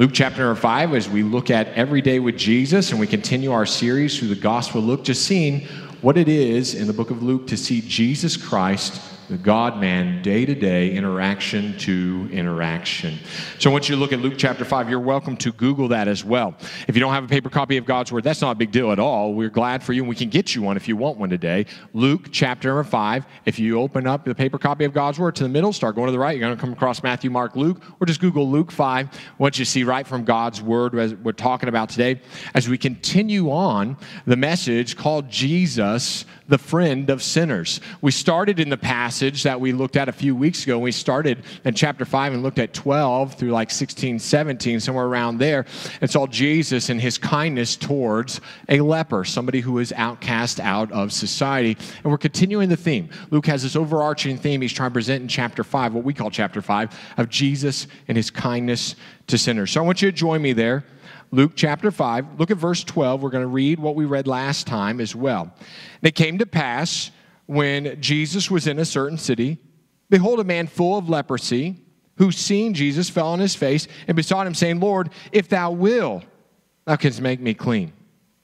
Luke chapter number 5, as we look at Every Day with Jesus, and we continue our series through the Gospel of Luke, just seeing what it is in the book of Luke to see Jesus Christ, the God-man, day-to-day, interaction to interaction. So I want you to look at Luke chapter 5. You're welcome to Google that as well. If you don't have a paper copy of God's Word, that's not a big deal at all. We're glad for you, and we can get you one if you want one today. Luke chapter number 5. If you open up the paper copy of God's Word to the middle, start going to the right, you're going to come across Matthew, Mark, Luke, or just Google Luke 5. What you see right from God's Word as we're talking about today, as we continue on the message called Jesus, the friend of sinners. We started in the passage that we looked at a few weeks ago. We started in chapter 5 and looked at 12 through like 16, 17, somewhere around there. And saw Jesus and his kindness towards a leper, somebody who is outcast out of society. And we're continuing the theme. Luke has this overarching theme he's trying to present in chapter 5, what we call chapter 5, of Jesus and his kindness to sinners. So I want you to join me there. Luke chapter 5, look at verse 12. We're going to read what we read last time as well. And it came to pass, when Jesus was in a certain city, behold, a man full of leprosy, who seeing Jesus fell on his face and besought him, saying, Lord, if thou wilt, thou canst make me clean.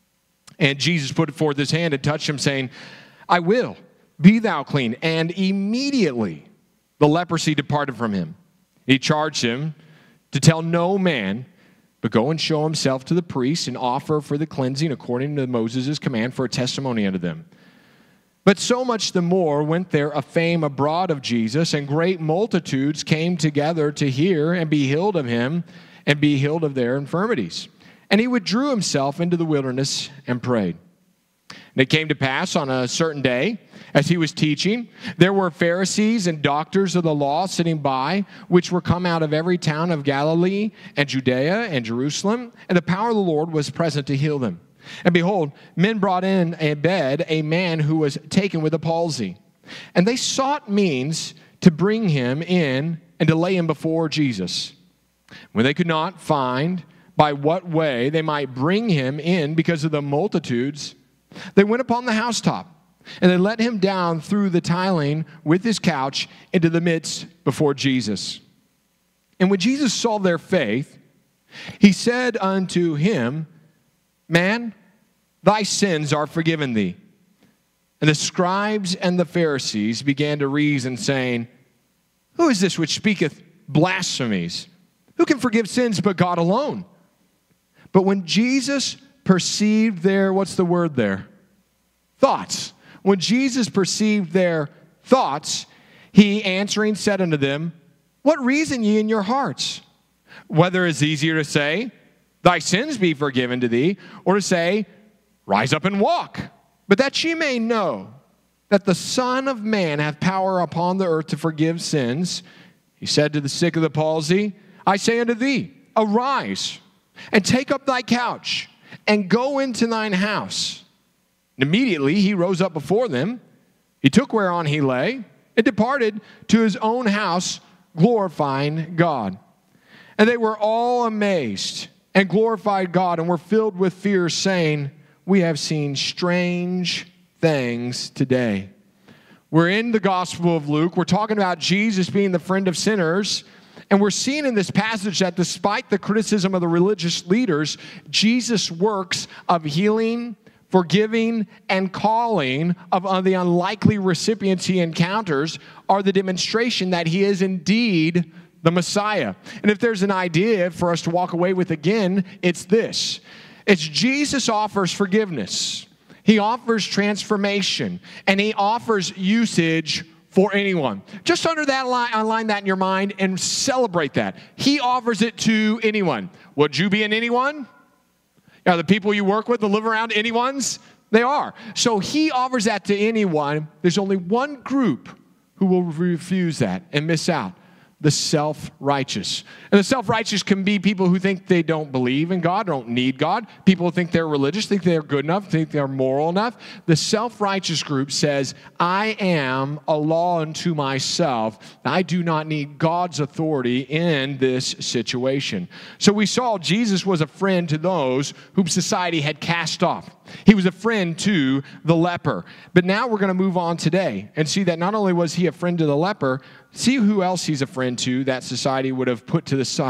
And Jesus put forth his hand and touched him, saying, I will, be thou clean. And immediately the leprosy departed from him. He charged him to tell no man, but go and show himself to the priests and offer for the cleansing according to Moses' command for a testimony unto them. But so much the more went there a fame abroad of Jesus, and great multitudes came together to hear and be healed of him and be healed of their infirmities. And he withdrew himself into the wilderness and prayed. And it came to pass on a certain day, as he was teaching, there were Pharisees and doctors of the law sitting by, which were come out of every town of Galilee and Judea and Jerusalem, and the power of the Lord was present to heal them. And behold, men brought in a bed a man who was taken with a palsy. And they sought means to bring him in and to lay him before Jesus. When they could not find by what way they might bring him in because of the multitudes, they went upon the housetop, and they let him down through the tiling with his couch into the midst before Jesus. And when Jesus saw their faith, he said unto him, Man, thy sins are forgiven thee. And the scribes and the Pharisees began to reason, saying, Who is this which speaketh blasphemies? Who can forgive sins but God alone? But when Jesus perceived their, what's the word there? Thoughts. When Jesus perceived their thoughts, he answering said unto them, What reason ye in your hearts? Whether it is easier to say, Thy sins be forgiven to thee, or to say, Rise up and walk. But that ye may know that the Son of Man hath power upon the earth to forgive sins, he said to the sick of the palsy, I say unto thee, Arise, and take up thy couch, and go into thine house. And immediately he rose up before them. He took whereon he lay, and departed to his own house, glorifying God. And they were all amazed, and glorified God, and were filled with fear, saying, We have seen strange things today. We're in the Gospel of Luke. We're talking about Jesus being the friend of sinners. And we're seeing in this passage that despite the criticism of the religious leaders, Jesus' works of healing, forgiving, and calling of the unlikely recipients he encounters are the demonstration that he is indeed the Messiah. And if there's an idea for us to walk away with again, it's this. It's Jesus offers forgiveness. He offers transformation. And he offers usage for anyone. Just under that line, align that in your mind and celebrate that. He offers it to anyone. Would you be an anyone? Are the people you work with that live around anyone's? They are. So he offers that to anyone. There's only one group who will refuse that and miss out. The self-righteous. And the self-righteous can be people who think they don't believe in God, don't need God. People who think they're religious, think they're good enough, think they're moral enough. The self-righteous group says, I am a law unto myself. I do not need God's authority in this situation. So we saw Jesus was a friend to those whom society had cast off. He was a friend to the leper. But now we're going to move on today and see that not only was he a friend to the leper, see who else he's a friend to that society would have put to the side.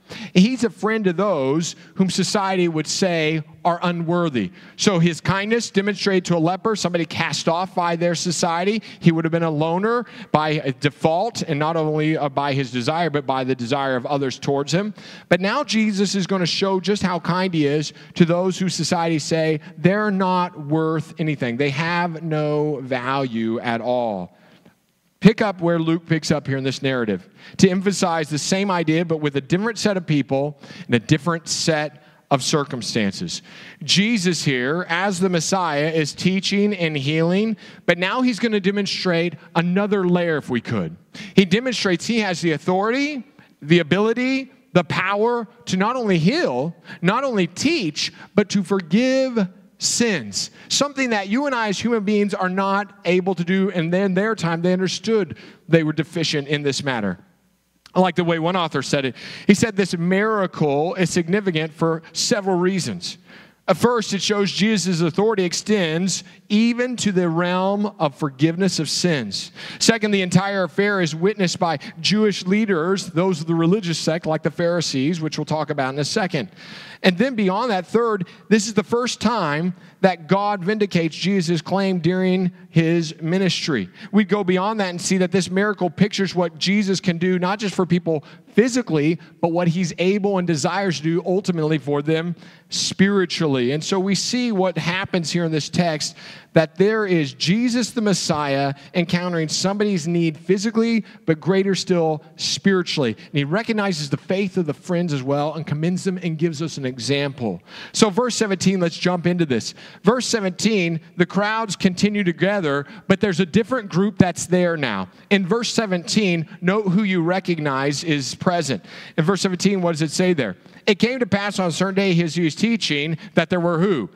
He's a friend to those whom society would say are unworthy. So his kindness demonstrated to a leper, somebody cast off by their society. He would have been a loner by default, and not only by his desire, but by the desire of others towards him. But now Jesus is going to show just how kind he is to those who society say they're not worth anything. They have no value at all. Pick up where Luke picks up here in this narrative to emphasize the same idea, but with a different set of people and a different set of circumstances. Jesus here, as the Messiah, is teaching and healing, but now he's going to demonstrate another layer if we could. He demonstrates he has the authority, the ability, the power to not only heal, not only teach, but to forgive sins. Something that you and I as human beings are not able to do, and then their time they understood they were deficient in this matter. I like the way one author said it. He said this miracle is significant for several reasons. First, it shows Jesus' authority extends even to the realm of forgiveness of sins. Second, the entire affair is witnessed by Jewish leaders, those of the religious sect like the Pharisees, which we'll talk about in a second. And then beyond that, third, this is the first time that God vindicates Jesus' claim during his ministry. We go beyond that and see that this miracle pictures what Jesus can do, not just for people physically, but what he's able and desires to do ultimately for them spiritually. And so we see what happens here in this text, that there is Jesus the Messiah encountering somebody's need physically, but greater still spiritually. And he recognizes the faith of the friends as well and commends them and gives us an example. So verse 17, let's jump into this. Verse 17, the crowds continue together, but there's a different group that's there now. In verse 17, note who you recognize is present. In verse 17, what does it say there? It came to pass on a certain day as he was teaching that there were who?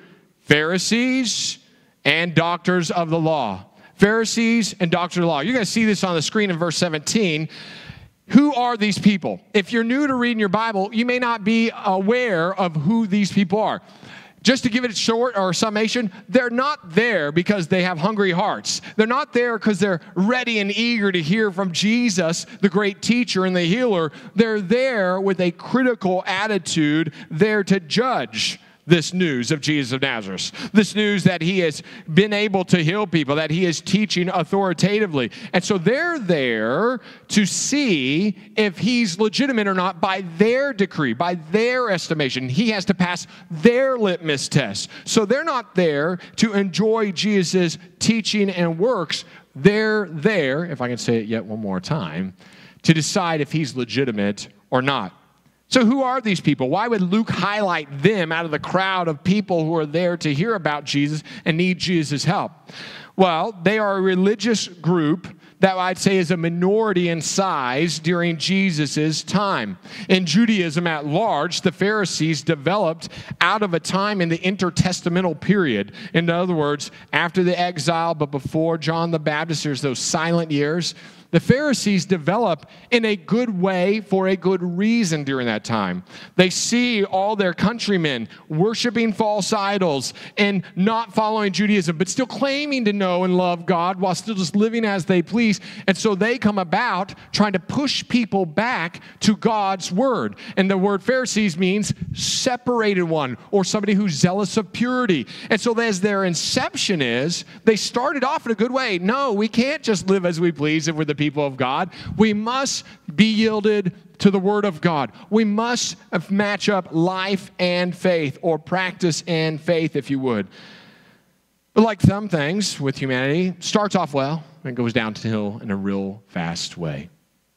Pharisees and doctors of the law. Pharisees and doctors of the law. You're going to see this on the screen in verse 17. Who are these people? If you're new to reading your Bible, you may not be aware of who these people are. Just to give it a short or a summation, they're not there because they have hungry hearts. They're not there because they're ready and eager to hear from Jesus, the great teacher and the healer. They're there with a critical attitude, there to judge this news of Jesus of Nazareth, this news that he has been able to heal people, that he is teaching authoritatively. And so they're there to see if he's legitimate or not by their decree, by their estimation. He has to pass their litmus test. So they're not there to enjoy Jesus' teaching and works. They're there, if I can say it yet one more time, to decide if he's legitimate or not. So who are these people? Why would Luke highlight them out of the crowd of people who are there to hear about Jesus and need Jesus' help? Well, they are a religious group that I'd say is a minority in size during Jesus' time. In Judaism at large, the Pharisees developed out of a time in the intertestamental period. In other words, after the exile, but before John the Baptist, there's those silent years. The Pharisees develop in a good way for a good reason during that time. They see all their countrymen worshiping false idols and not following Judaism, but still claiming to know and love God while still just living as they please. And so they come about trying to push people back to God's word. And the word Pharisees means separated one, or somebody who's zealous of purity. And so as their inception is, they started off in a good way. No, we can't just live as we please if we're the people of God. We must be yielded to the word of God. We must match up life and faith, or practice and faith, if you would. But like some things with humanity, starts off well and goes downhill in a real fast way.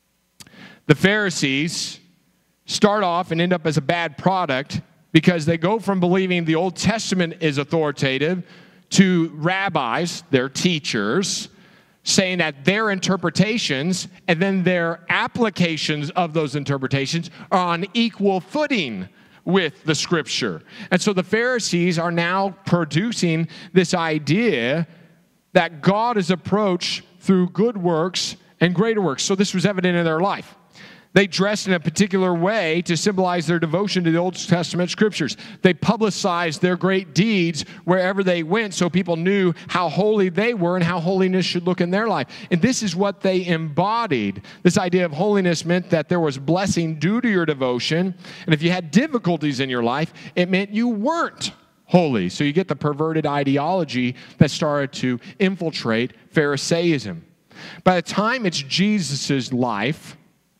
The Pharisees start off and end up as a bad product because they go from believing the Old Testament is authoritative to rabbis, their teachers, saying that their interpretations and then their applications of those interpretations are on equal footing with the Scripture. And so the Pharisees are now producing this idea that God is approached through good works and greater works. So this was evident in their life. They dressed in a particular way to symbolize their devotion to the Old Testament scriptures. They publicized their great deeds wherever they went so people knew how holy they were and how holiness should look in their life. And this is what they embodied. This idea of holiness meant that there was blessing due to your devotion. And if you had difficulties in your life, it meant you weren't holy. So you get the perverted ideology that started to infiltrate Pharisaism. By the time it's Jesus' life,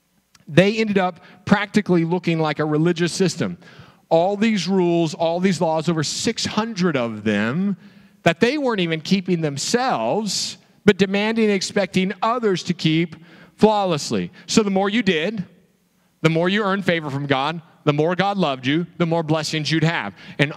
they ended up practically looking like a religious system. All these rules, all these laws, over 600 of them, that they weren't even keeping themselves, but demanding and expecting others to keep flawlessly. So the more you did, the more you earned favor from God, the more God loved you, the more blessings you'd have. And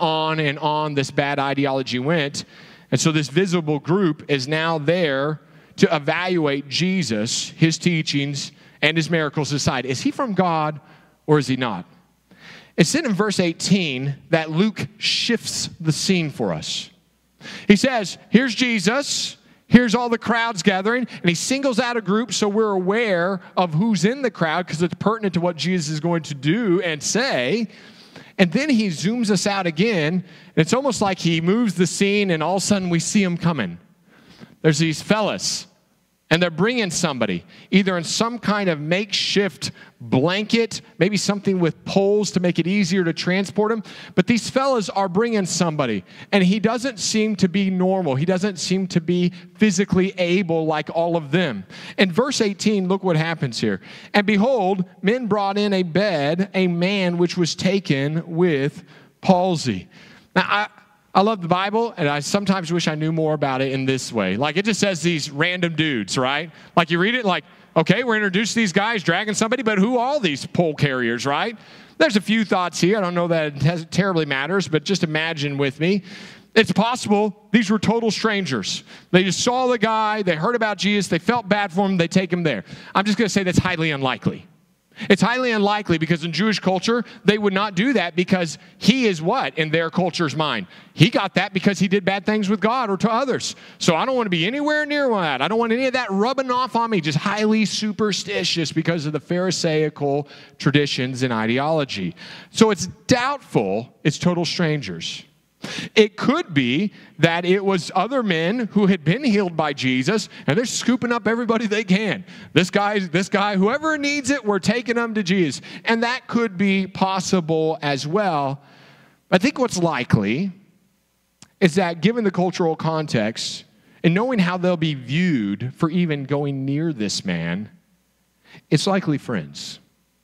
on this bad ideology went. And so this visible group is now there to evaluate Jesus, his teachings, and his miracles aside. Is he from God or is he not? It's in verse 18 that Luke shifts the scene for us. He says, here's Jesus, here's all the crowds gathering, and he singles out a group so we're aware of who's in the crowd because it's pertinent to what Jesus is going to do and say. And then he zooms us out again, and it's almost like he moves the scene and all of a sudden we see him coming. There's these fellas. And they're bringing somebody, either in some kind of makeshift blanket, maybe something with poles to make it easier to transport them. But these fellas are bringing somebody, and he doesn't seem to be normal. He doesn't seem to be physically able like all of them. In verse 18, look what happens here. And behold, men brought in a bed, a man which was taken with palsy. Now, I love the Bible, and I sometimes wish I knew more about it in this way. Like, it just says these random dudes, right? Like, you read it like, okay, we're introduced to these guys dragging somebody, but who are all these pole carriers, right? There's a few thoughts here. I don't know that it terribly matters, but just imagine with me. It's possible these were total strangers. They just saw the guy, they heard about Jesus, they felt bad for him, they take him there. I'm just going to say that's highly unlikely. It's highly unlikely because in Jewish culture, they would not do that because he is what in their culture's mind? He got that because he did bad things with God or to others. So I don't want to be anywhere near that. I don't want any of that rubbing off on me, just highly superstitious because of the Pharisaical traditions and ideology. So it's doubtful it's total strangers. It could be that it was other men who had been healed by Jesus, and they're scooping up everybody they can. This guy, whoever needs it, we're taking them to Jesus. And that could be possible as well. I think what's likely is that given the cultural context and knowing how they'll be viewed for even going near this man, it's likely friends.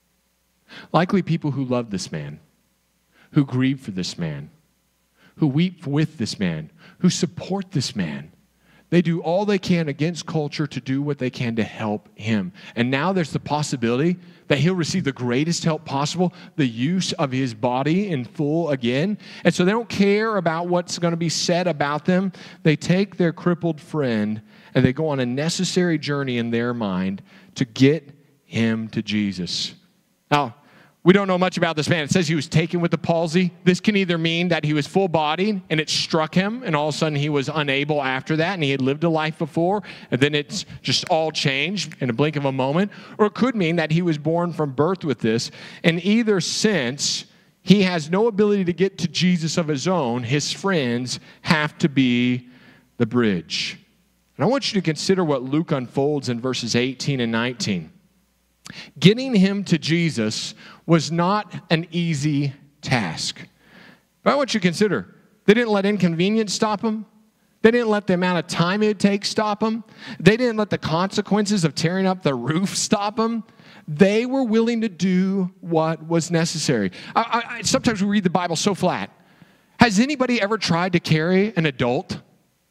Likely people who love this man, who grieve for this man, who weep with this man, who support this man. They do all they can against culture to do what they can to help him. And now there's the possibility that he'll receive the greatest help possible, the use of his body in full again. And so they don't care about what's going to be said about them. They take their crippled friend and they go on a necessary journey in their mind to get him to Jesus. Now, we don't know much about this man. It says he was taken with the palsy. This can either mean that he was full-bodied and it struck him and all of a sudden he was unable after that and he had lived a life before and then it's just all changed in a blink of a moment. Or it could mean that he was born from birth with this. In either sense, he has no ability to get to Jesus of his own. His friends have to be the bridge. And I want you to consider what Luke unfolds in verses 18 and 19. Getting him to Jesus was not an easy task. But I want you to consider, they didn't let inconvenience stop him. They didn't let the amount of time it would take stop him. They didn't let the consequences of tearing up the roof stop him. They were willing to do what was necessary. Sometimes we read the Bible so flat. Has anybody ever tried to carry an adult?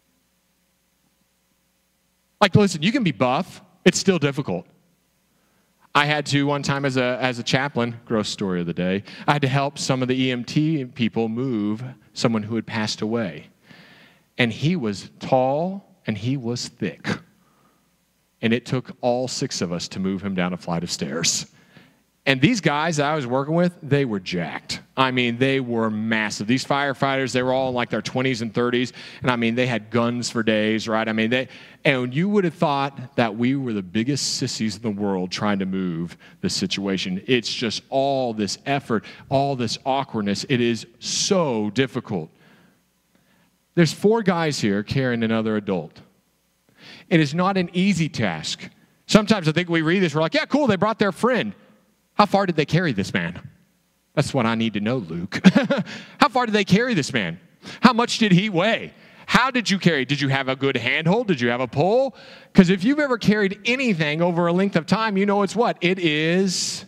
Like, listen, you can be buff. It's still difficult. I had to one time as a chaplain, gross story of the day, I had to help some of the EMT people move someone who had passed away. And he was tall and he was thick. And it took all 6 of us to move him down a flight of stairs. And these guys that I was working with, they were jacked. I mean, they were massive. These firefighters, they were all in like their 20s and 30s. And I mean, they had guns for days, right? I mean, and you would have thought that we were the biggest sissies in the world trying to move the situation. It's just all this effort, all this awkwardness. It is so difficult. There's 4 guys here carrying another adult. It is not an easy task. Sometimes I think we read this, we're like, yeah, cool, they brought their friend. How far did they carry this man? That's what I need to know, Luke. How far did they carry this man? How much did he weigh? How did you carry? Did you have a good handhold? Did you have a pole? Because if you've ever carried anything over a length of time, you know it's what? It is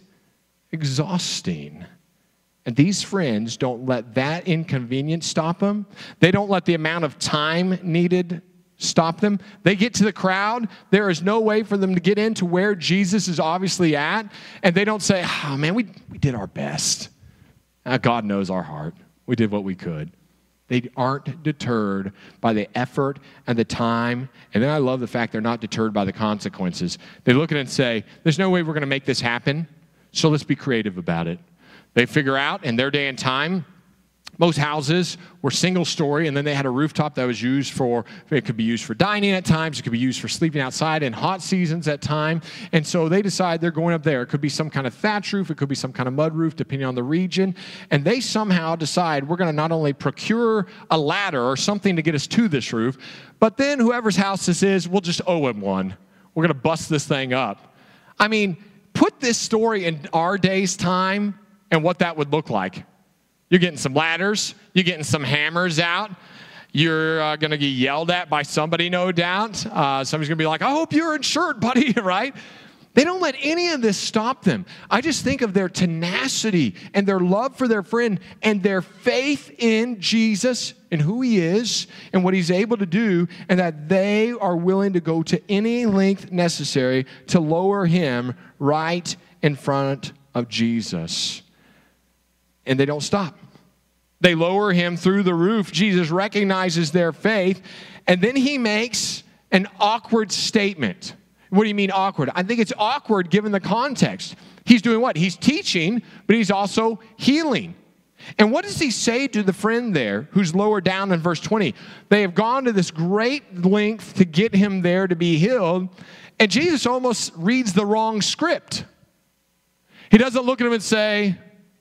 exhausting. And these friends don't let that inconvenience stop them. They don't let the amount of time needed stop them. They get to the crowd. There is no way for them to get into where Jesus is obviously at. And they don't say, oh, man, we did our best. God knows our heart. We did what we could. They aren't deterred by the effort and the time. And then I love the fact they're not deterred by the consequences. They look at it and say, there's no way we're going to make this happen, so let's be creative about it. They figure out in their day and time, most houses were single story, and then they had a rooftop that was used for, it could be used for dining at times, it could be used for sleeping outside in hot seasons at time. And so they decide they're going up there. It could be some kind of thatch roof, it could be some kind of mud roof, depending on the region. And they somehow decide we're going to not only procure a ladder or something to get us to this roof, but then whoever's house this is, we'll just owe him one. We're going to bust this thing up. I mean, put this story in our day's time and what that would look like. You're getting some ladders. You're getting some hammers out. You're going to get yelled at by somebody, no doubt. Somebody's going to be like, I hope you're insured, buddy, right? They don't let any of this stop them. I just think of their tenacity and their love for their friend and their faith in Jesus and who he is and what he's able to do, and that they are willing to go to any length necessary to lower him right in front of Jesus. And they don't stop. They lower him through the roof. Jesus recognizes their faith, and then he makes an awkward statement. What do you mean awkward? I think it's awkward given the context. He's doing what? He's teaching, but he's also healing. And what does he say to the friend there who's lower down in verse 20? They have gone to this great length to get him there to be healed, and Jesus almost reads the wrong script. He doesn't look at him and say,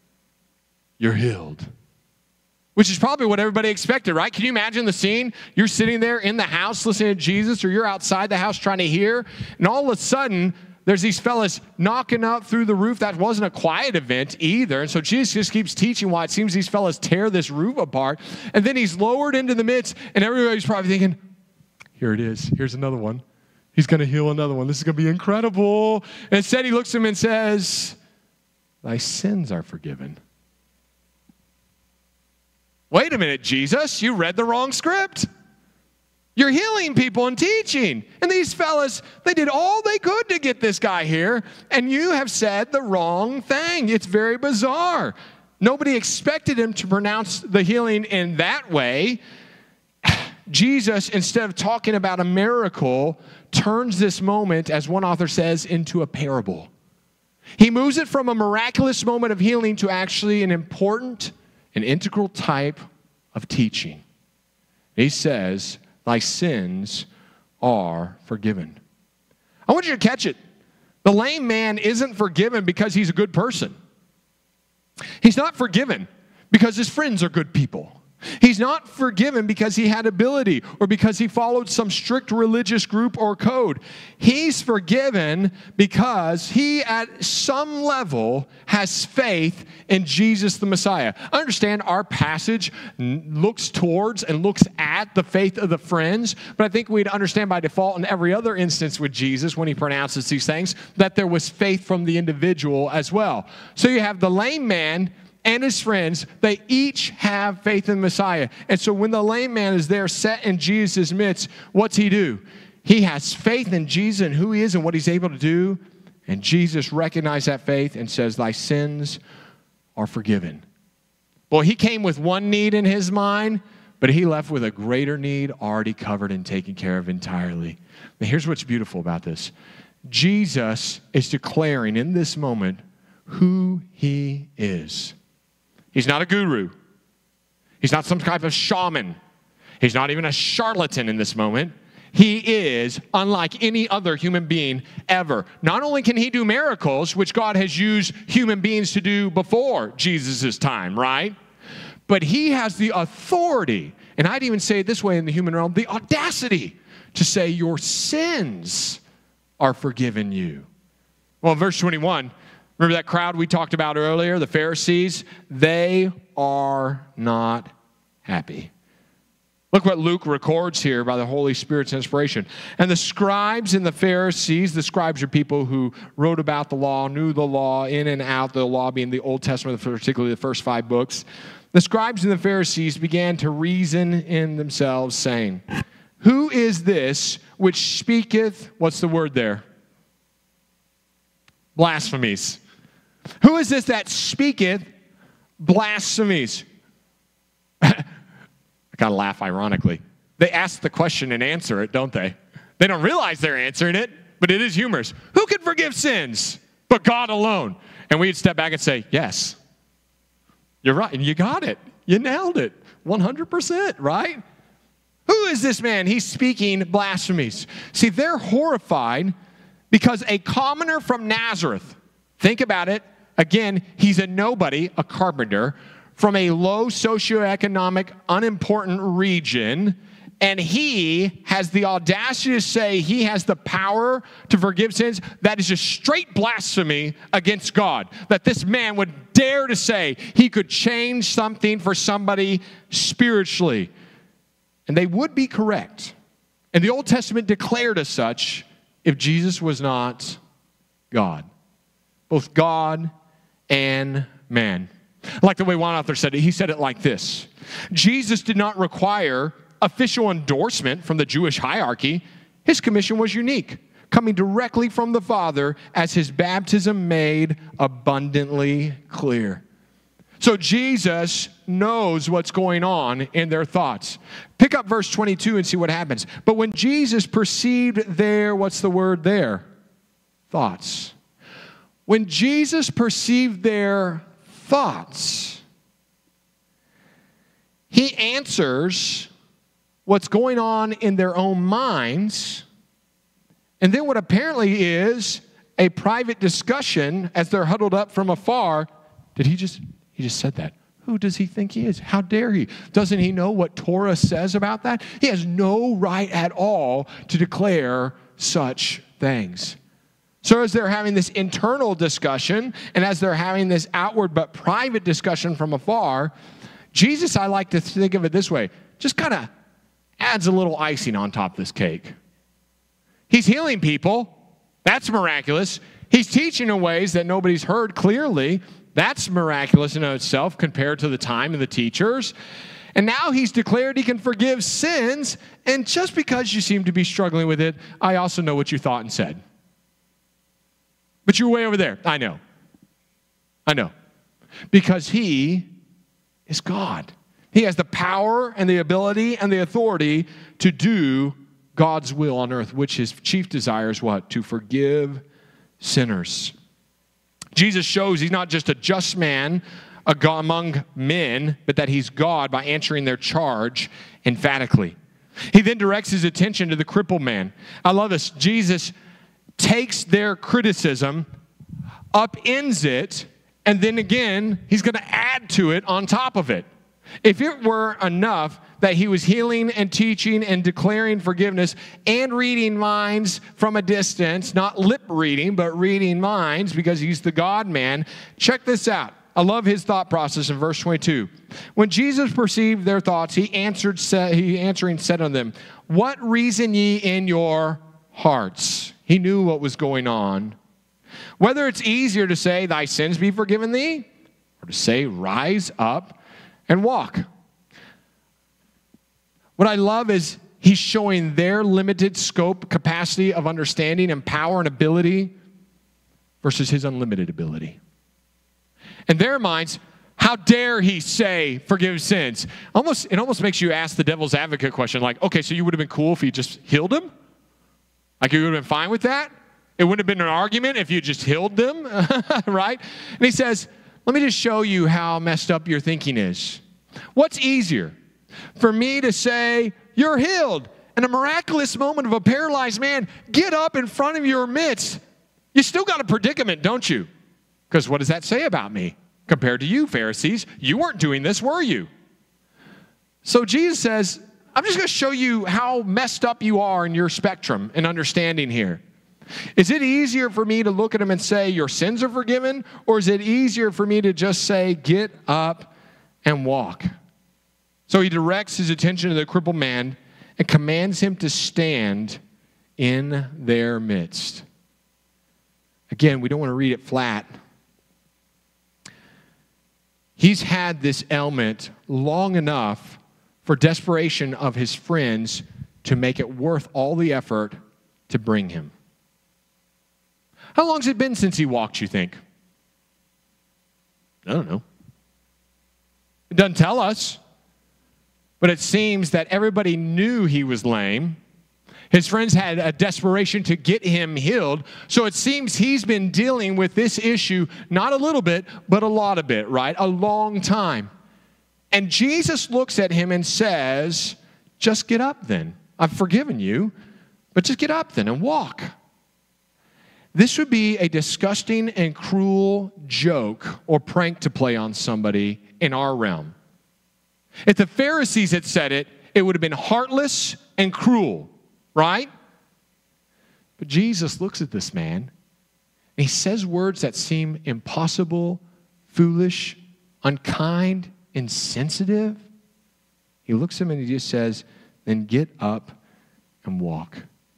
you're healed. Which is probably what everybody expected, right? Can you imagine the scene? You're sitting there in the house listening to Jesus, or you're outside the house trying to hear, and all of a sudden, there's these fellas knocking up through the roof. That wasn't a quiet event either. And so Jesus just keeps teaching why it seems these fellas tear this roof apart. And then he's lowered into the midst, and everybody's probably thinking, here it is. Here's another one. He's going to heal another one. This is going to be incredible. And instead, he looks at him and says, thy sins are forgiven. Wait a minute, Jesus, you read the wrong script. You're healing people and teaching. And these fellas, they did all they could to get this guy here, and you have said the wrong thing. It's very bizarre. Nobody expected him to pronounce the healing in that way. Jesus, instead of talking about a miracle, turns this moment, as one author says, into a parable. He moves it from a miraculous moment of healing to actually an important, an integral type of teaching. He says, thy sins are forgiven. I want you to catch it. The lame man isn't forgiven because he's a good person. He's not forgiven because his friends are good people. He's not forgiven because he had ability or because he followed some strict religious group or code. He's forgiven because he, at some level, has faith in Jesus the Messiah. Understand, our passage looks towards and looks at the faith of the friends, but I think we'd understand by default in every other instance with Jesus when he pronounces these things that there was faith from the individual as well. So you have the lame man and his friends, they each have faith in the Messiah. And so when the lame man is there set in Jesus' midst, what's he do? He has faith in Jesus and who he is and what he's able to do. And Jesus recognized that faith and says, thy sins are forgiven. Well, he came with one need in his mind, but he left with a greater need already covered and taken care of entirely. Now, here's what's beautiful about this. Jesus is declaring in this moment who he is. He's not a guru. He's not some type of shaman. He's not even a charlatan in this moment. He is unlike any other human being ever. Not only can he do miracles, which God has used human beings to do before Jesus' time, right? But he has the authority, and I'd even say it this way in the human realm, the audacity to say your sins are forgiven you. Well, verse 21, remember that crowd we talked about earlier, the Pharisees? They are not happy. Look what Luke records here by the Holy Spirit's inspiration. And the scribes and the Pharisees, the scribes are people who wrote about the law, knew the law in and out, the law being the Old Testament, particularly the first 5 books. The scribes and the Pharisees began to reason in themselves, saying, who is this which speaketh, what's the word there? Blasphemies. Who is this that speaketh blasphemies? I gotta laugh ironically. They ask the question and answer it, don't they? They don't realize they're answering it, but it is humorous. Who can forgive sins but God alone? And we'd step back and say, yes. You're right, and you got it. You nailed it. 100%, right? Who is this man? He's speaking blasphemies. See, they're horrified because a commoner from Nazareth, think about it. Again, he's a nobody, a carpenter, from a low socioeconomic, unimportant region, and he has the audacity to say he has the power to forgive sins. That is just straight blasphemy against God. That this man would dare to say he could change something for somebody spiritually. And they would be correct. And the Old Testament declared as such if Jesus was not God. Both God and man. I like the way one author said it. He said it like this. Jesus did not require official endorsement from the Jewish hierarchy. His commission was unique, coming directly from the Father, as his baptism made abundantly clear. So Jesus knows what's going on in their thoughts. Pick up verse 22 and see what happens. But when Jesus perceived their, what's the word there? Thoughts. When Jesus perceived their thoughts, he answers what's going on in their own minds, and then what apparently is a private discussion as they're huddled up from afar. He just said that. Who does he think he is? How dare he? Doesn't he know what Torah says about that? He has no right at all to declare such things. So as they're having this internal discussion, and as they're having this outward but private discussion from afar, Jesus, I like to think of it this way, just kind of adds a little icing on top of this cake. He's healing people. That's miraculous. He's teaching in ways that nobody's heard clearly. That's miraculous in itself compared to the time of the teachers. And now he's declared he can forgive sins. And just because you seem to be struggling with it, I also know what you thought and said. But you're way over there. I know. Because he is God. He has the power and the ability and the authority to do God's will on earth, which his chief desire is what? To forgive sinners. Jesus shows he's not just a just man among men, but that he's God by answering their charge emphatically. He then directs his attention to the crippled man. I love this. Jesus takes their criticism, upends it, and then again, he's going to add to it on top of it. If it were enough that he was healing and teaching and declaring forgiveness and reading minds from a distance, not lip reading, but reading minds because he's the God-man, check this out. I love his thought process in verse 22. When Jesus perceived their thoughts, he answering said unto them, what reason ye in your hearts? He knew what was going on. Whether it's easier to say, thy sins be forgiven thee, or to say, rise up and walk. What I love is he's showing their limited scope, capacity of understanding and power and ability versus his unlimited ability. In their minds, how dare he say, forgive sins? It almost makes you ask the devil's advocate question, like, okay, so you would have been cool if he just healed him? Like you would have been fine with that? It wouldn't have been an argument if you just healed them, right? And he says, let me just show you how messed up your thinking is. What's easier? For me to say, you're healed, and a miraculous moment of a paralyzed man, get up in front of your midst. You still got a predicament, don't you? Because what does that say about me? Compared to you, Pharisees, you weren't doing this, were you? So Jesus says, I'm just going to show you how messed up you are in your spectrum and understanding here. Is it easier for me to look at him and say, your sins are forgiven? Or is it easier for me to just say, get up and walk? So he directs his attention to the crippled man and commands him to stand in their midst. Again, we don't want to read it flat. He's had this ailment long enough for desperation of his friends to make it worth all the effort to bring him. How long has it been since he walked, you think? I don't know. It doesn't tell us. But it seems that everybody knew he was lame. His friends had a desperation to get him healed. So it seems he's been dealing with this issue not a little bit, but a lot of it, right? A long time. And Jesus looks at him and says, just get up then. I've forgiven you, but just get up then and walk. This would be a disgusting and cruel joke or prank to play on somebody in our realm. If the Pharisees had said it, it would have been heartless and cruel, right? But Jesus looks at this man, and he says words that seem impossible, foolish, unkind, insensitive. He looks at him and he just says, then get up and walk.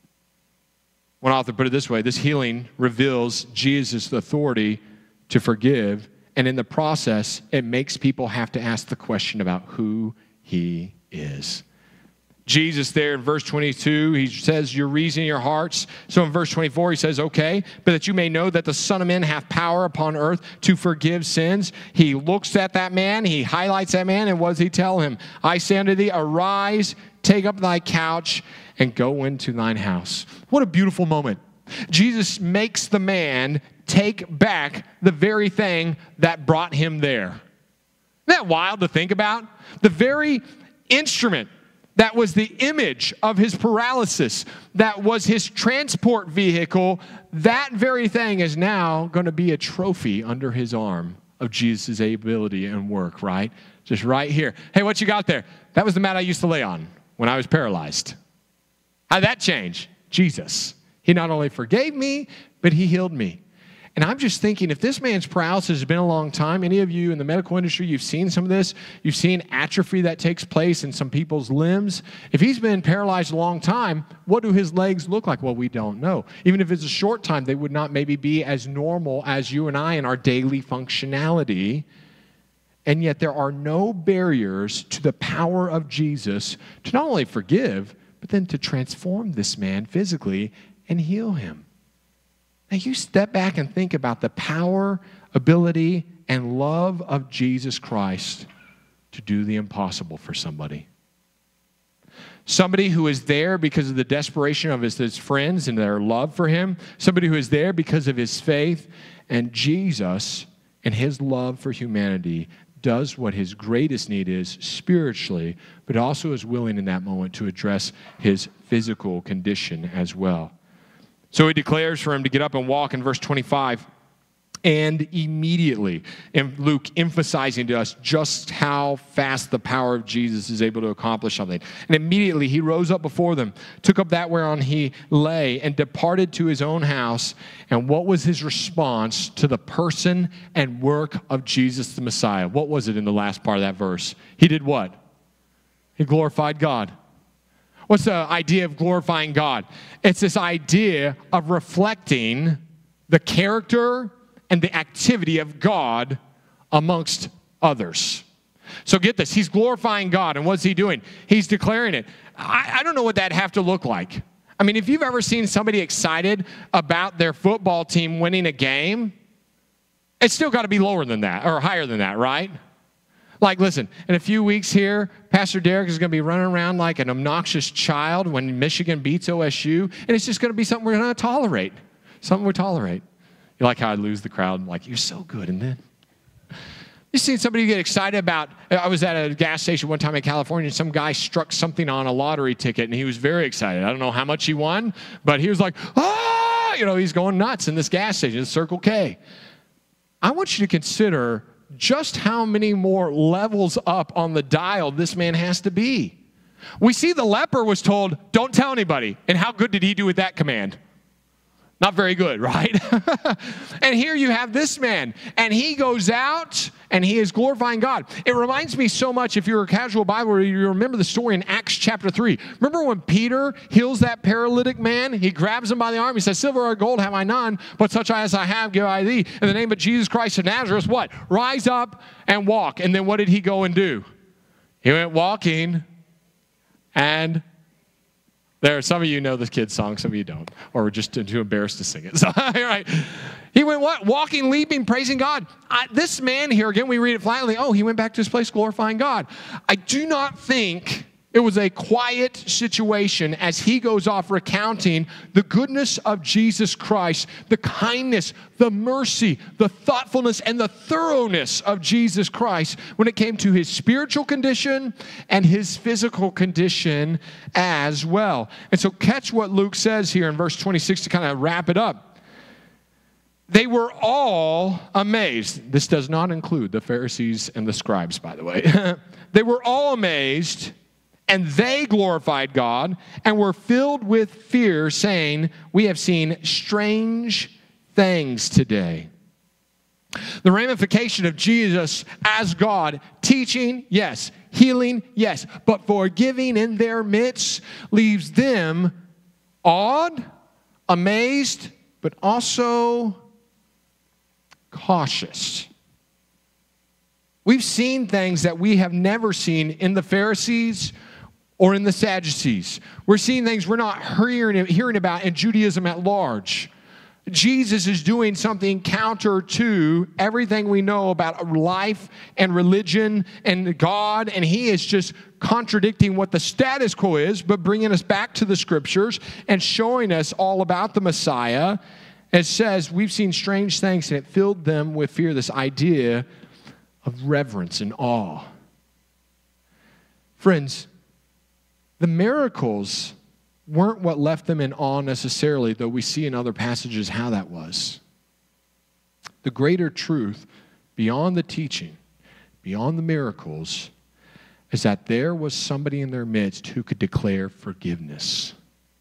One author put it this way: this healing reveals Jesus' authority to forgive, and in the process, it makes people have to ask the question about who he is. Jesus there in verse 22, he says, you're reasoning your hearts. So in verse 24, he says, okay, but that you may know that the Son of Man hath power upon earth to forgive sins. He looks at that man, he highlights that man, and what does he tell him? I say unto thee, arise, take up thy couch, and go into thine house. What a beautiful moment. Jesus makes the man take back the very thing that brought him there. Isn't that wild to think about? The very instrument that was the image of his paralysis, that was his transport vehicle, that very thing is now going to be a trophy under his arm of Jesus' ability and work, right? Just right here. Hey, what you got there? That was the mat I used to lay on when I was paralyzed. How'd that change? Jesus. He not only forgave me, but he healed me. And I'm just thinking, if this man's paralysis has been a long time, any of you in the medical industry, you've seen some of this. You've seen atrophy that takes place in some people's limbs. If he's been paralyzed a long time, what do his legs look like? Well, we don't know. Even if it's a short time, they would not maybe be as normal as you and I in our daily functionality. And yet there are no barriers to the power of Jesus to not only forgive, but then to transform this man physically and heal him. Now you step back and think about the power, ability, and love of Jesus Christ to do the impossible for somebody. Somebody who is there because of the desperation of his friends and their love for him. Somebody who is there because of his faith. And Jesus and his love for humanity does what his greatest need is spiritually, but also is willing in that moment to address his physical condition as well. So he declares for him to get up and walk in verse 25. And immediately, and Luke emphasizing to us just how fast the power of Jesus is able to accomplish something. And immediately he rose up before them, took up that whereon he lay, and departed to his own house. And what was his response to the person and work of Jesus the Messiah? What was it in the last part of that verse? He did what? He glorified God. What's the idea of glorifying God? It's this idea of reflecting the character and the activity of God amongst others. So get this, he's glorifying God, and what's he doing? He's declaring it. I don't know what that'd have to look like. I mean, if you've ever seen somebody excited about their football team winning a game, it's still got to be lower than that, or higher than that, right? Like, listen, in a few weeks here, Pastor Derek is going to be running around like an obnoxious child when Michigan beats OSU, and it's just going to be something we're going to tolerate. Something we tolerate. You like how I lose the crowd? I'm like, you're so good. And then you seen somebody get excited about, I was at a gas station one time in California, and some guy struck something on a lottery ticket, and he was very excited. I don't know how much he won, but he was like, ah, he's going nuts in this gas station, it's Circle K. I want you to consider just how many more levels up on the dial this man has to be. We see the leper was told, don't tell anybody. And how good did he do with that command? Not very good, right? And here you have this man, and he goes out, and he is glorifying God. It reminds me so much, if you're a casual Bible reader, you remember the story in Acts chapter 3. Remember when Peter heals that paralytic man? He grabs him by the arm. He says, silver or gold have I none, but such as I have give I thee. In the name of Jesus Christ of Nazareth, what? Rise up and walk. And then what did he go and do? He went walking, and there, some of you know this kid's song, some of you don't, or we're just too embarrassed to sing it. So, right. He went what? Walking, leaping, praising God. This man here, again, we read it flatly, he went back to his place glorifying God. I do not think it was a quiet situation as he goes off recounting the goodness of Jesus Christ, the kindness, the mercy, the thoughtfulness, and the thoroughness of Jesus Christ when it came to his spiritual condition and his physical condition as well. And so catch what Luke says here in verse 26 to kind of wrap it up. They were all amazed. This does not include the Pharisees and the scribes, by the way. They were all amazed, and they glorified God and were filled with fear, saying, we have seen strange things today. The ramification of Jesus as God, teaching, yes, healing, yes, but forgiving in their midst leaves them awed, amazed, but also cautious. We've seen things that we have never seen in the Pharisees or in the Sadducees. We're seeing things we're not hearing about in Judaism at large. Jesus is doing something counter to everything we know about life and religion and God, and he is just contradicting what the status quo is, but bringing us back to the scriptures and showing us all about the Messiah. It says, we've seen strange things, and it filled them with fear, this idea of reverence and awe. Friends, the miracles weren't what left them in awe necessarily, though we see in other passages how that was. The greater truth, beyond the teaching, beyond the miracles, is that there was somebody in their midst who could declare forgiveness.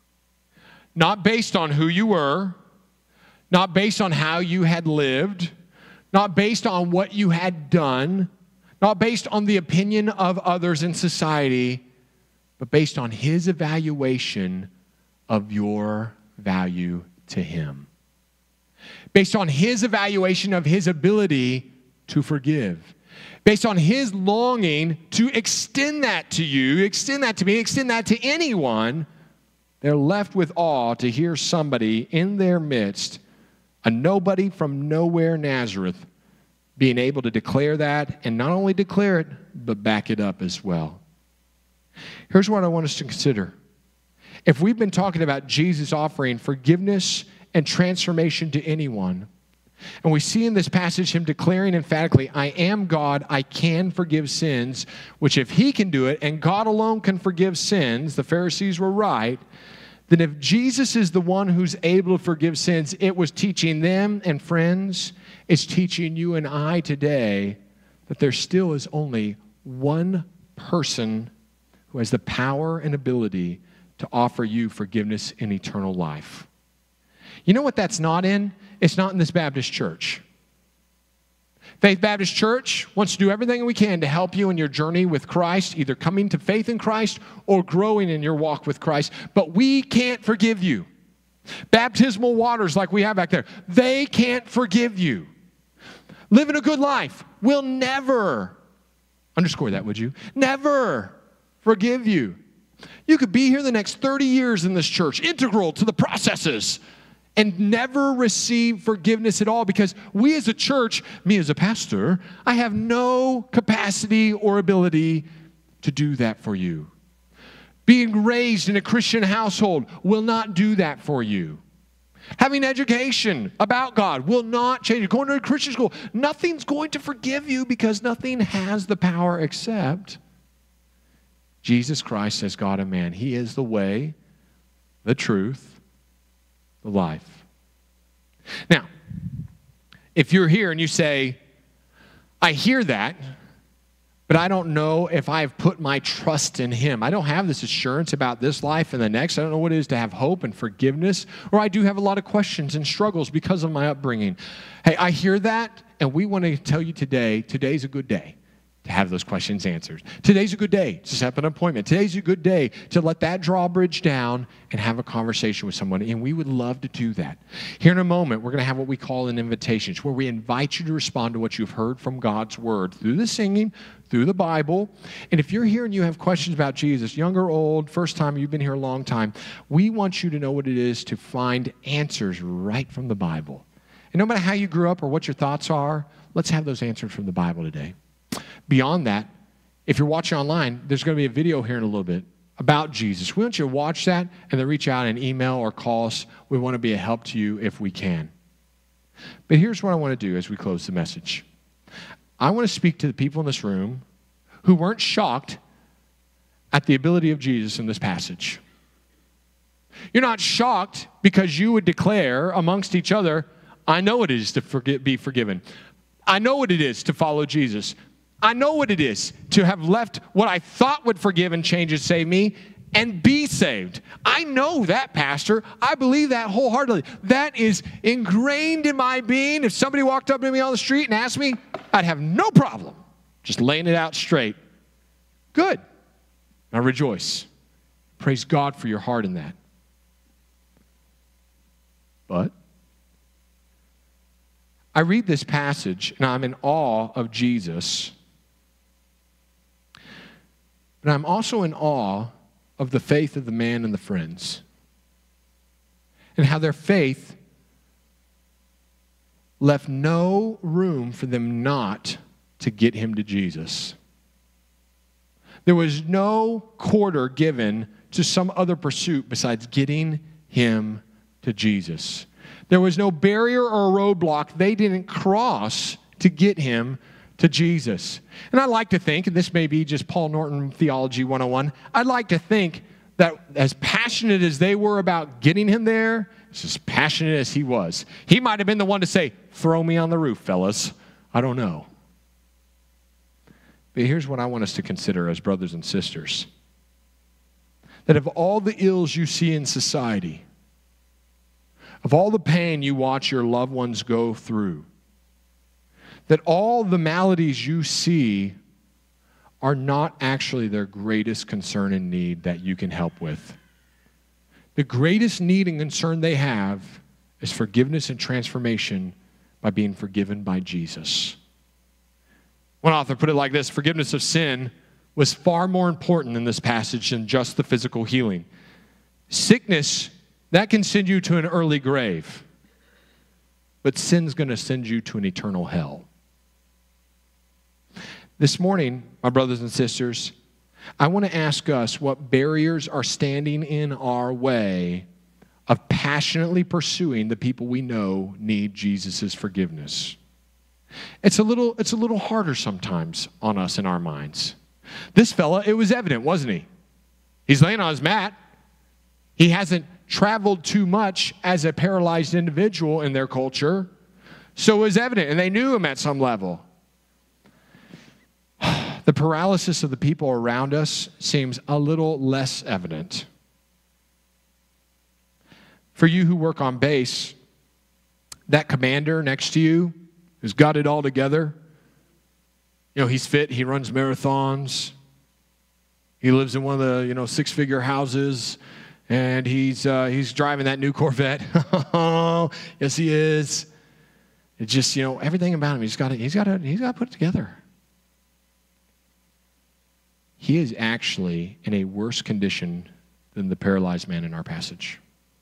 Not based on who you were, not based on how you had lived, not based on what you had done, not based on the opinion of others in society, but based on his evaluation of your value to him. Based on his evaluation of his ability to forgive. Based on his longing to extend that to you, extend that to me, extend that to anyone. They're left with awe to hear somebody in their midst, a nobody from nowhere, Nazareth, being able to declare that, and not only declare it, but back it up as well. Here's what I want us to consider. If we've been talking about Jesus offering forgiveness and transformation to anyone, and we see in this passage him declaring emphatically, I am God, I can forgive sins, which if he can do it, and God alone can forgive sins, the Pharisees were right, then if Jesus is the one who's able to forgive sins, it was teaching them, and friends, it's teaching you and I today that there still is only one person who has the power and ability to offer you forgiveness and eternal life. You know what that's not in? It's not in this Baptist church. Faith Baptist Church wants to do everything we can to help you in your journey with Christ, either coming to faith in Christ or growing in your walk with Christ, but we can't forgive you. Baptismal waters like we have back there, they can't forgive you. Living a good life will never, underscore that, would you? Never forgive you. You could be here the next 30 years in this church, integral to the processes, and never receive forgiveness at all, because we as a church, me as a pastor, I have no capacity or ability to do that for you. Being raised in a Christian household will not do that for you. Having education about God will not change you. Going to a Christian school, nothing's going to forgive you because nothing has the power except Jesus Christ as God and man. He is the way, the truth, the life. Now, if you're here and you say, I hear that, but I don't know if I've put my trust in Him. I don't have this assurance about this life and the next. I don't know what it is to have hope and forgiveness. Or I do have a lot of questions and struggles because of my upbringing. Hey, I hear that, and we want to tell you today, today's a good day to have those questions answered. Today's a good day to set up an appointment. Today's a good day to let that drawbridge down and have a conversation with someone, and we would love to do that. Here in a moment, we're going to have what we call an invitation, where we invite you to respond to what you've heard from God's Word through the singing, through the Bible. And if you're here and you have questions about Jesus, young or old, first time, you've been here a long time, we want you to know what it is to find answers right from the Bible. And no matter how you grew up or what your thoughts are, let's have those answered from the Bible today. Beyond that, if you're watching online, there's going to be a video here in a little bit about Jesus. We want you to watch that and then reach out and email or call us. We want to be a help to you if we can. But here's what I want to do as we close the message. I want to speak to the people in this room who weren't shocked at the ability of Jesus in this passage. You're not shocked because you would declare amongst each other, I know what it is to be forgiven. I know what it is to follow Jesus. I know what it is to have left what I thought would forgive and change and save me and be saved. I know that, Pastor. I believe that wholeheartedly. That is ingrained in my being. If somebody walked up to me on the street and asked me, I'd have no problem just laying it out straight. Good. I rejoice. Praise God for your heart in that. But I read this passage and I'm in awe of Jesus. But I'm also in awe of the faith of the man and the friends. And how their faith left no room for them not to get him to Jesus. There was no quarter given to some other pursuit besides getting him to Jesus. There was no barrier or roadblock they didn't cross to get him to Jesus. And I like to think, and this may be just Paul Norton Theology 101, I'd like to think that as passionate as they were about getting him there, it's as passionate as he was. He might have been the one to say, throw me on the roof, fellas. I don't know. But here's what I want us to consider as brothers and sisters. That of all the ills you see in society, of all the pain you watch your loved ones go through, that all the maladies you see are not actually their greatest concern and need that you can help with. The greatest need and concern they have is forgiveness and transformation by being forgiven by Jesus. One author put it like this: forgiveness of sin was far more important in this passage than just the physical healing. Sickness, that can send you to an early grave, but sin's going to send you to an eternal hell. This morning, my brothers and sisters, I want to ask us what barriers are standing in our way of passionately pursuing the people we know need Jesus' forgiveness. It's a little harder sometimes on us in our minds. This fella, it was evident, wasn't he? He's laying on his mat. He hasn't traveled too much as a paralyzed individual in their culture, so it was evident, and they knew him at some level. The paralysis of the people around us seems a little less evident. For you who work on base, that commander next to you who's got it all together, you know, he's fit, he runs marathons, he lives in one of the, six-figure houses, and he's driving that new Corvette. Yes, he is. It's just, everything about him, he's got to put it together. He is actually in a worse condition than the paralyzed man in our passage.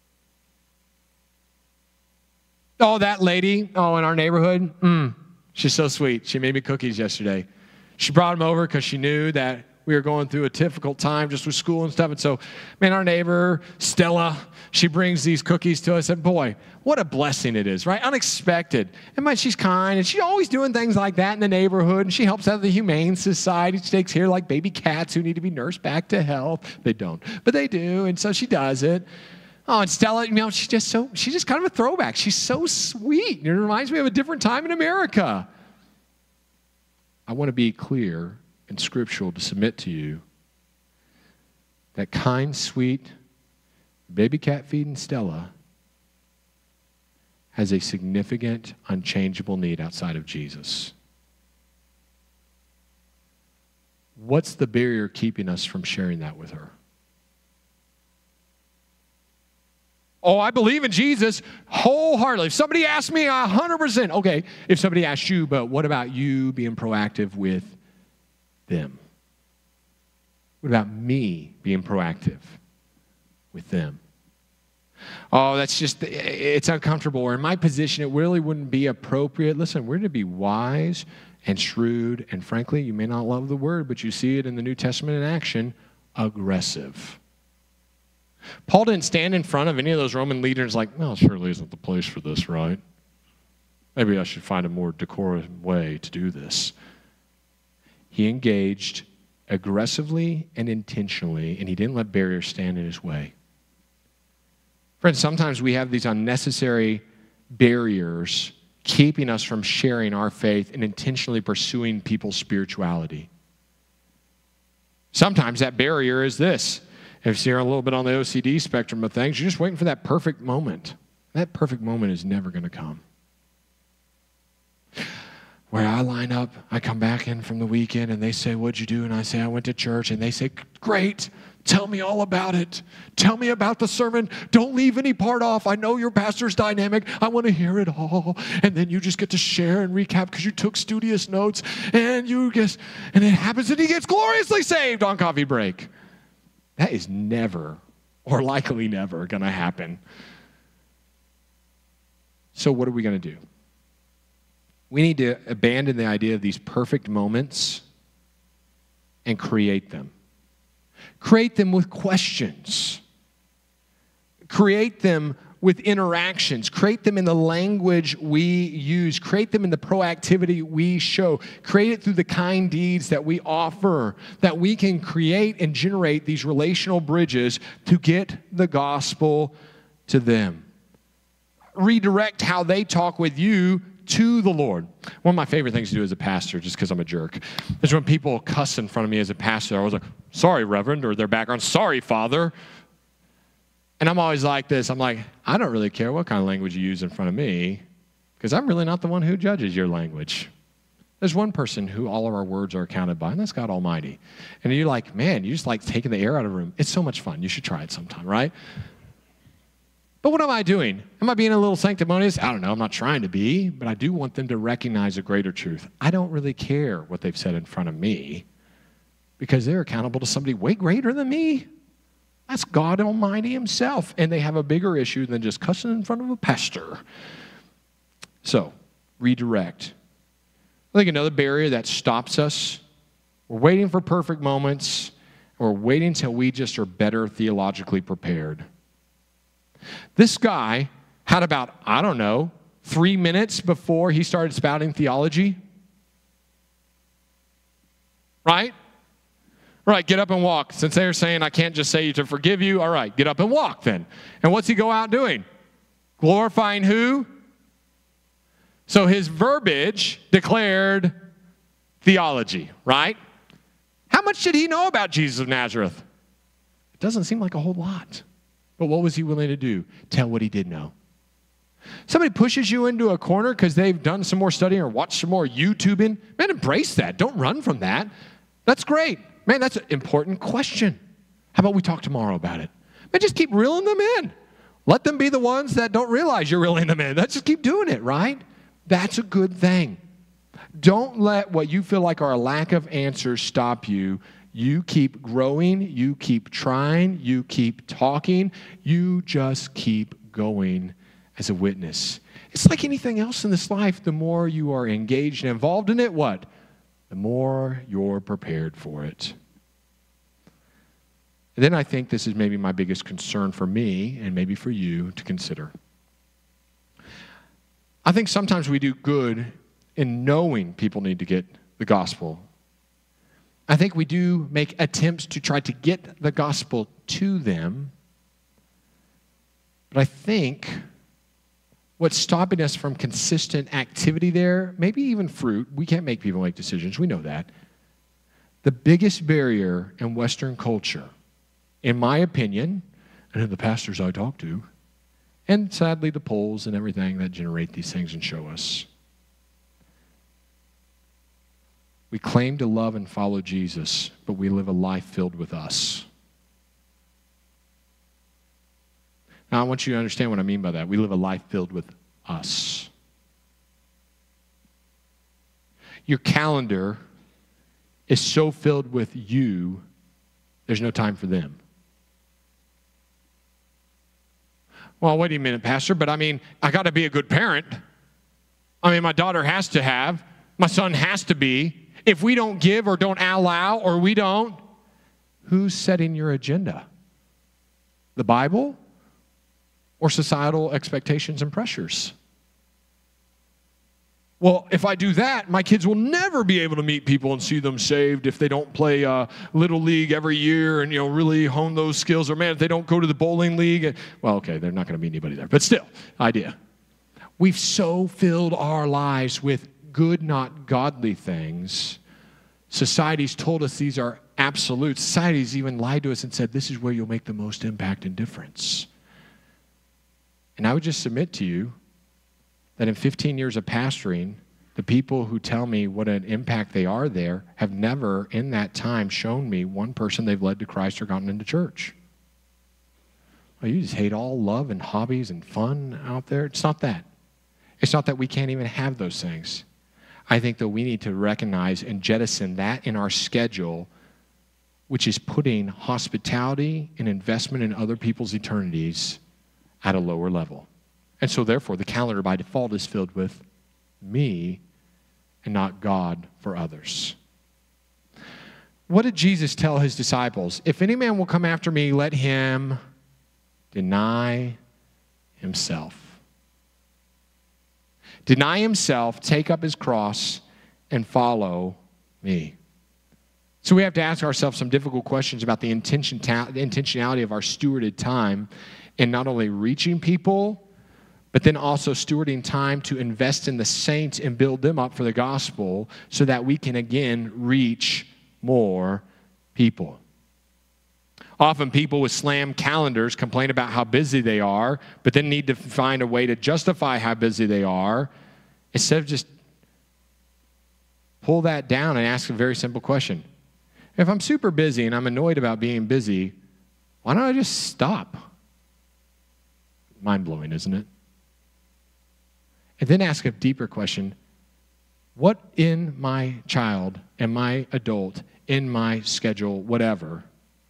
Oh, that lady, in our neighborhood, she's so sweet. She made me cookies yesterday. She brought them over because she knew that we were going through a difficult time just with school and stuff. And so, man, our neighbor, Stella, she brings these cookies to us. And boy, what a blessing it is, right? Unexpected. And man, she's kind. And she's always doing things like that in the neighborhood. And she helps out the Humane Society. She takes care of like baby cats who need to be nursed back to health. They don't, but they do. And so she does it. Oh, and Stella, she's just kind of a throwback. She's so sweet. It reminds me of a different time in America. I want to be clear and scriptural to submit to you that kind, sweet, baby cat feeding Stella has a significant, unchangeable need outside of Jesus. What's the barrier keeping us from sharing that with her? Oh, I believe in Jesus wholeheartedly. If somebody asks me, 100%. Okay, if somebody asks you, but what about you being proactive with them? What about me being proactive with them? Oh, it's uncomfortable. Or in my position, it really wouldn't be appropriate. Listen, we're to be wise and shrewd, and frankly, you may not love the word, but you see it in the New Testament in action, aggressive. Paul didn't stand in front of any of those Roman leaders like, well, it surely isn't the place for this, right? Maybe I should find a more decorous way to do this. He engaged aggressively and intentionally, and he didn't let barriers stand in his way. Friends, sometimes we have these unnecessary barriers keeping us from sharing our faith and intentionally pursuing people's spirituality. Sometimes that barrier is this. If you're a little bit on the OCD spectrum of things, you're just waiting for that perfect moment. That perfect moment is never going to come. Where I line up, I come back in from the weekend, and they say, what'd you do? And I say, I went to church. And they say, great. Tell me all about it. Tell me about the sermon. Don't leave any part off. I know your pastor's dynamic. I want to hear it all. And then you just get to share and recap because you took studious notes. And it happens that he gets gloriously saved on coffee break. That is never, or likely never, going to happen. So what are we going to do? We need to abandon the idea of these perfect moments and create them. Create them with questions. Create them with interactions. Create them in the language we use. Create them in the proactivity we show. Create it through the kind deeds that we offer, that we can create and generate these relational bridges to get the gospel to them. Redirect how they talk with you to the Lord. One of my favorite things to do as a pastor, just because I'm a jerk, is when people cuss in front of me as a pastor. I was like, sorry, Reverend, or their background, sorry, Father. And I'm always like this. I'm like, I don't really care what kind of language you use in front of me because I'm really not the one who judges your language. There's one person who all of our words are accounted by, and that's God Almighty. And you're like, man, you just like taking the air out of the room. It's so much fun. You should try it sometime, right? But what am I doing? Am I being a little sanctimonious? I don't know. I'm not trying to be, but I do want them to recognize a greater truth. I don't really care what they've said in front of me because they're accountable to somebody way greater than me. That's God Almighty himself. And they have a bigger issue than just cussing in front of a pastor. So, redirect. I think another barrier that stops us, we're waiting for perfect moments, or waiting until we just are better theologically prepared. This guy had about, 3 minutes before he started spouting theology. Right? All right, get up and walk. Since they're saying I can't just say to forgive you, all right, get up and walk then. And what's he go out doing? Glorifying who? So his verbiage declared theology, right? How much did he know about Jesus of Nazareth? It doesn't seem like a whole lot. But what was he willing to do? Tell what he did know. Somebody pushes you into a corner because they've done some more studying or watched some more YouTubing. Man, embrace that. Don't run from that. That's great. Man, that's an important question. How about we talk tomorrow about it? Man, just keep reeling them in. Let them be the ones that don't realize you're reeling them in. Let's just keep doing it, right? That's a good thing. Don't let what you feel like are a lack of answers stop you. You keep growing. You keep trying. You keep talking. You just keep going as a witness. It's like anything else in this life. The more you are engaged and involved in it, what? The more you're prepared for it. And then I think this is maybe my biggest concern for me and maybe for you to consider. I think sometimes we do good in knowing people need to get the gospel. I think we do make attempts to try to get the gospel to them. But I think what's stopping us from consistent activity there, maybe even fruit, we can't make people make decisions, we know that. The biggest barrier in Western culture, in my opinion, and in the pastors I talk to, and sadly the polls and everything that generate these things and show us, we claim to love and follow Jesus, but we live a life filled with us. Now, I want you to understand what I mean by that. We live a life filled with us. Your calendar is so filled with you, there's no time for them. Well, wait a minute, Pastor, but I got to be a good parent. My daughter has to have, my son has to be. If we don't give or don't allow or we don't, who's setting your agenda? The Bible or societal expectations and pressures? Well, if I do that, my kids will never be able to meet people and see them saved if they don't play Little League every year and, really hone those skills. Or, man, if they don't go to the bowling league. Well, okay, they're not going to meet anybody there. But still, idea. We've so filled our lives with good, not godly things. Society's told us these are absolute. Society's even lied to us and said, this is where you'll make the most impact and difference. And I would just submit to you that in 15 years of pastoring, the people who tell me what an impact they are there have never in that time shown me one person they've led to Christ or gotten into church. Well, you just hate all love and hobbies and fun out there. It's not that. It's not that we can't even have those things. I think that we need to recognize and jettison that in our schedule, which is putting hospitality and investment in other people's eternities at a lower level. And so therefore, the calendar by default is filled with me and not God for others. What did Jesus tell his disciples? If any man will come after me, let him deny himself. Deny himself, take up his cross, and follow me. So we have to ask ourselves some difficult questions about the intentionality of our stewarded time in not only reaching people, but then also stewarding time to invest in the saints and build them up for the gospel so that we can again reach more people. Often people with slam calendars complain about how busy they are, but then need to find a way to justify how busy they are instead of just pull that down and ask a very simple question. If I'm super busy and I'm annoyed about being busy, why don't I just stop? Mind-blowing, isn't it? And then ask a deeper question. What in my child, in my adult, in my schedule, whatever,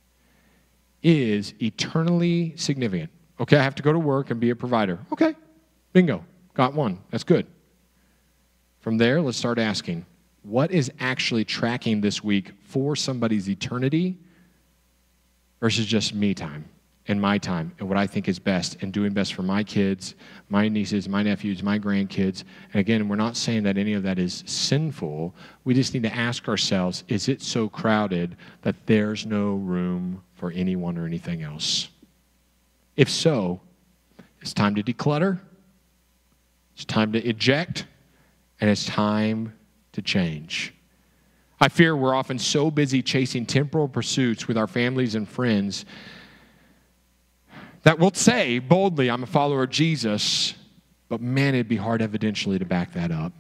is eternally significant? Okay, I have to go to work and be a provider. Okay, bingo, got one. That's good. From there, let's start asking, what is actually tracking this week for somebody's eternity versus just me time and my time and what I think is best and doing best for my kids, my nieces, my nephews, my grandkids. And again, we're not saying that any of that is sinful. We just need to ask ourselves, is it so crowded that there's no room for anyone or anything else? If so, it's time to declutter, it's time to eject, and it's time to change. I fear we're often so busy chasing temporal pursuits with our families and friends that we'll say boldly, I'm a follower of Jesus, but man, it'd be hard evidentially to back that up.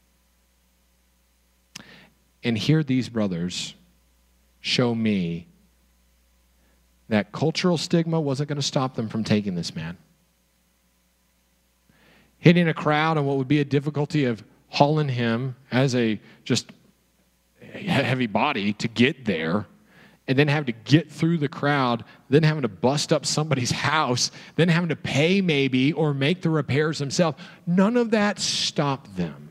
And here these brothers show me that cultural stigma wasn't going to stop them from taking this man. Hitting a crowd and what would be a difficulty of hauling him as a just heavy body to get there, and then having to get through the crowd, then having to bust up somebody's house, then having to pay maybe or make the repairs themselves. None of that stopped them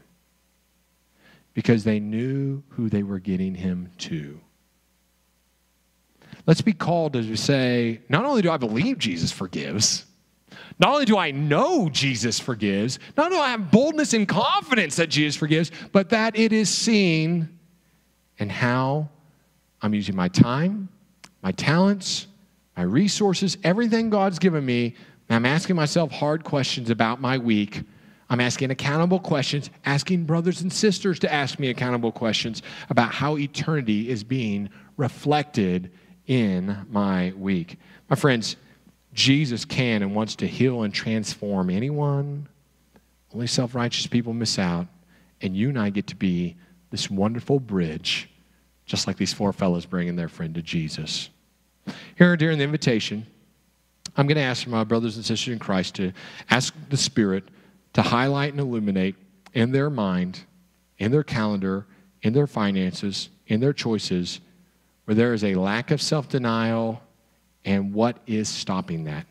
because they knew who they were getting him to. Let's be called to say, not only do I believe Jesus forgives, not only do I know Jesus forgives, not only do I have boldness and confidence that Jesus forgives, but that it is seen in how I'm using my time, my talents, my resources, everything God's given me. And I'm asking myself hard questions about my week. I'm asking accountable questions, asking brothers and sisters to ask me accountable questions about how eternity is being reflected in my week. My friends, Jesus can and wants to heal and transform anyone. Only self-righteous people miss out. And you and I get to be this wonderful bridge, just like these four fellows bringing their friend to Jesus. Here during the invitation, I'm going to ask my brothers and sisters in Christ to ask the Spirit to highlight and illuminate in their mind, in their calendar, in their finances, in their choices, where there is a lack of self-denial and what is stopping that.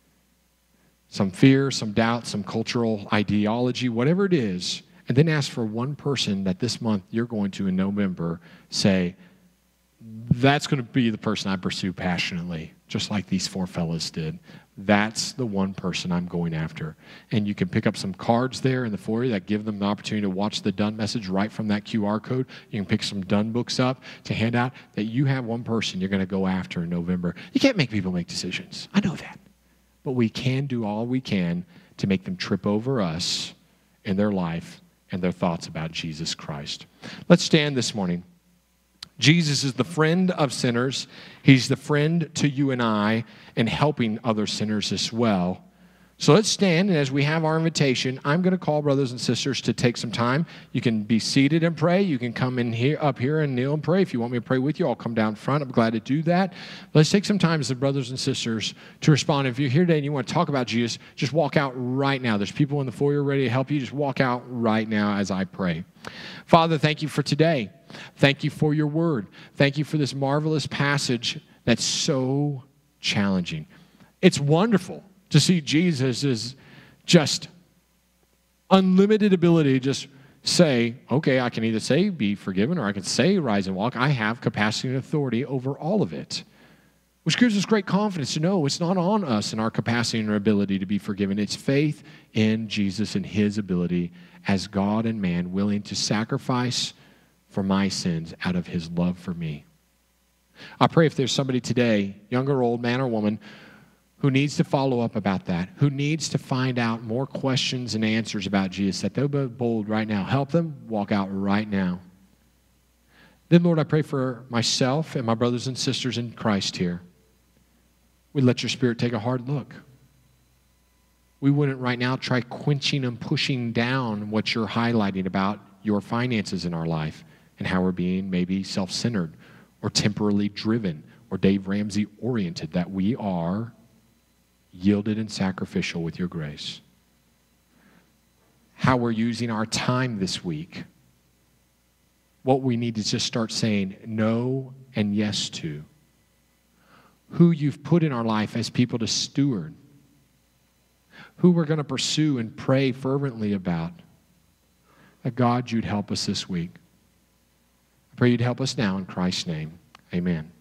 Some fear, some doubt, some cultural ideology, whatever it is, and then ask for one person that this month you're going to, in November, say, that's going to be the person I pursue passionately, just like these four fellows did. That's the one person I'm going after. And you can pick up some cards there in the foyer that give them the opportunity to watch the Done message right from that QR code. You can pick some Done books up to hand out that you have one person you're going to go after in November. You can't make people make decisions. I know that. But we can do all we can to make them trip over us in their life and their thoughts about Jesus Christ. Let's stand this morning. Jesus is the friend of sinners. He's the friend to you and I in helping other sinners as well. So let's stand, and as we have our invitation, I'm going to call brothers and sisters to take some time. You can be seated and pray. You can come in here, up here and kneel and pray. If you want me to pray with you, I'll come down front. I'm glad to do that. Let's take some time as the brothers and sisters to respond. If you're here today and you want to talk about Jesus, just walk out right now. There's people in the foyer ready to help you. Just walk out right now as I pray. Father, thank you for today. Thank you for your word. Thank you for this marvelous passage that's so challenging. It's wonderful to see Jesus as just unlimited ability to just say, okay, I can either say be forgiven or I can say rise and walk. I have capacity and authority over all of it, which gives us great confidence to know it's not on us and our capacity and our ability to be forgiven. It's faith in Jesus and his ability as God and man willing to sacrifice for my sins out of his love for me. I pray if there's somebody today, young or old, man or woman, who needs to follow up about that, who needs to find out more questions and answers about Jesus, that they'll be bold right now. Help them walk out right now. Then, Lord, I pray for myself and my brothers and sisters in Christ here. We let your Spirit take a hard look. We wouldn't right now try quenching and pushing down what you're highlighting about your finances in our life and how we're being maybe self-centered or temporally driven or Dave Ramsey oriented, that we are yielded and sacrificial with your grace. How we're using our time this week. What we need to just start saying no and yes to. Who you've put in our life as people to steward. Who we're going to pursue and pray fervently about. That God, you'd help us this week. I pray you'd help us now in Christ's name. Amen.